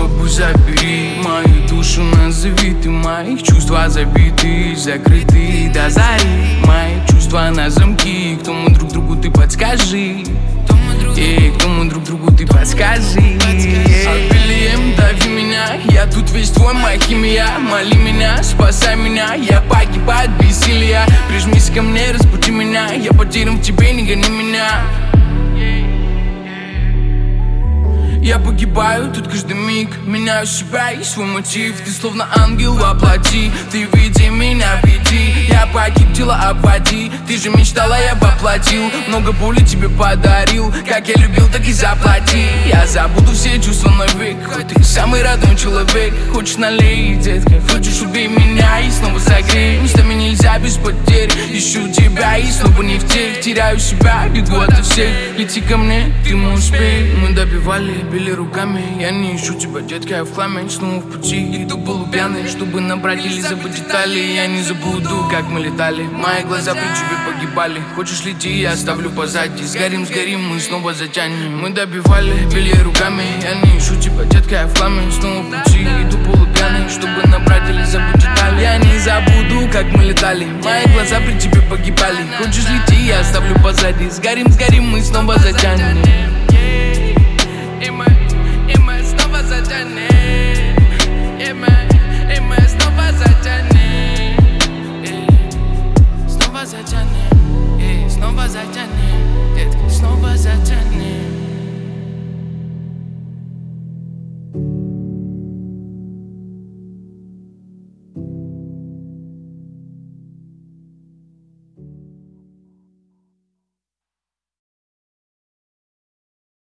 пробуй забери мою душу, назови ты моих чувства забиты, закрыты до зари. Мои чувства на замки, кто мы друг другу ты подскажи. Кто мы друг другу ты подскажи. Обилием дави меня, я тут весь твой, моя химия. Моли меня, спасай меня, я погибаю от бессилия. Прижмись ко мне, разбуди меня, я потерян в тебе, не гони меня. Я погибаю тут каждый миг, меняю себя и свой мотив. Ты словно ангел воплоти, ты веди меня, веди. Я погиб, тело обводи, ты же мечтала, я воплотил. Много боли тебе подарил, как я любил, так и заплати. Я забуду все чувства навек, хоть ты самый родной человек. Хочешь налей, детка, хочешь убей меня и снова согрей. Местами нельзя без потерь, ищу тебя и снова не в тех. Теряю себя, бегу ото всех, лети ко мне, ты мой успех. Мы добивали, били руками, я не ищу тебя, детка, я в хламе. Снова в пути, иду полупьяный, чтобы набрать или забыть детали. Я не забуду, как мы летали, мои глаза при тебе погибали. Хочешь лети, я оставлю позади. Сгорим, сгорим, мы снова затянем. Мы добивали, били руками, я не ищу тебя, детка, я в хламе. Снова в пути, иду полупьяный, чтобы набрать или забыть детали. Я не забуду, как мы летали, мои глаза при тебе погибали. Хочешь лети, я оставлю позади. Сгорим, сгорим, мы снова затянем.